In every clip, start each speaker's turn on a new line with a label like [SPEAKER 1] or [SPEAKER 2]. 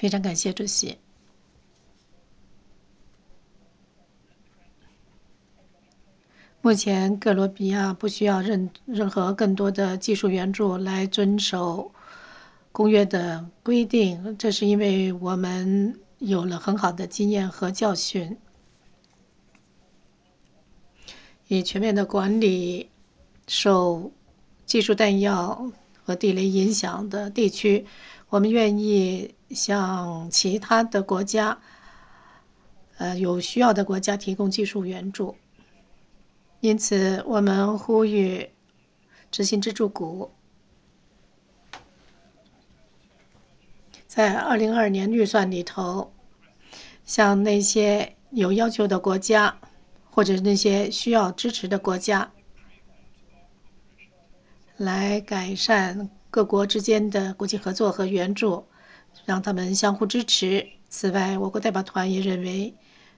[SPEAKER 1] 非常感谢主席。目前，哥伦比亚不需要任何更多的技术援助来遵守公约的规定，这是因为我们有了很好的经验和教训。以全面的管理受技术弹药和地雷影响的地区，我们愿意向其他的国家，有需要的国家提供技术援助。因此，我们呼吁执行支柱国在2022年预算里头，向那些有要求的国家或者那些需要支持的国家，来改善各国之间的国际合作和援助，让他们相互支持。此外，我国代表团也认为，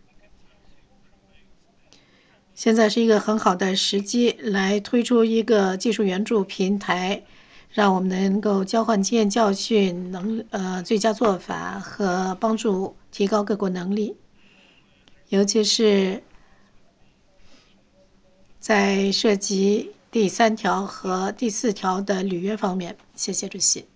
[SPEAKER 1] 现在是一个很好的时机来推出一个技术援助平台，让我们能够交换经验教训、最佳做法和帮助提高各国能力，尤其是在涉及第3条和第4条的履约方面。谢谢主席。